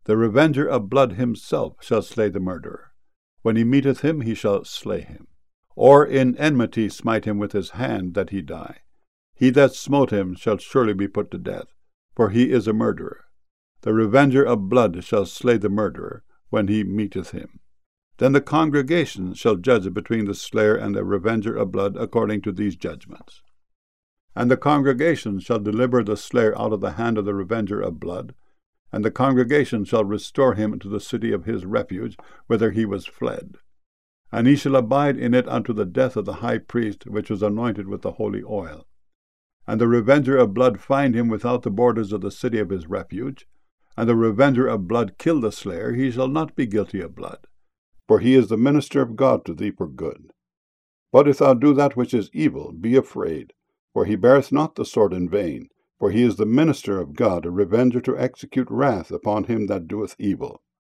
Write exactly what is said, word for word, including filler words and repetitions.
The revenger of blood himself shall slay the murderer. When he meeteth him, he shall slay him. Or in enmity smite him with his hand, that he die. He that smote him shall surely be put to death, for he is a murderer. The revenger of blood shall slay the murderer, when he meeteth him. Then the congregation shall judge between the slayer and the revenger of blood according to these judgments. And the congregation shall deliver the slayer out of the hand of the revenger of blood, and the congregation shall restore him to the city of his refuge, whither he was fled. And he shall abide in it unto the death of the high priest, which was anointed with the holy oil. And the revenger of blood find him without the borders of the city of his refuge, and the revenger of blood kill the slayer, he shall not be guilty of blood, for he is the minister of God to thee for good. But if thou do that which is evil, be afraid, for he beareth not the sword in vain, for he is the minister of God, a revenger to execute wrath upon him that doeth evil.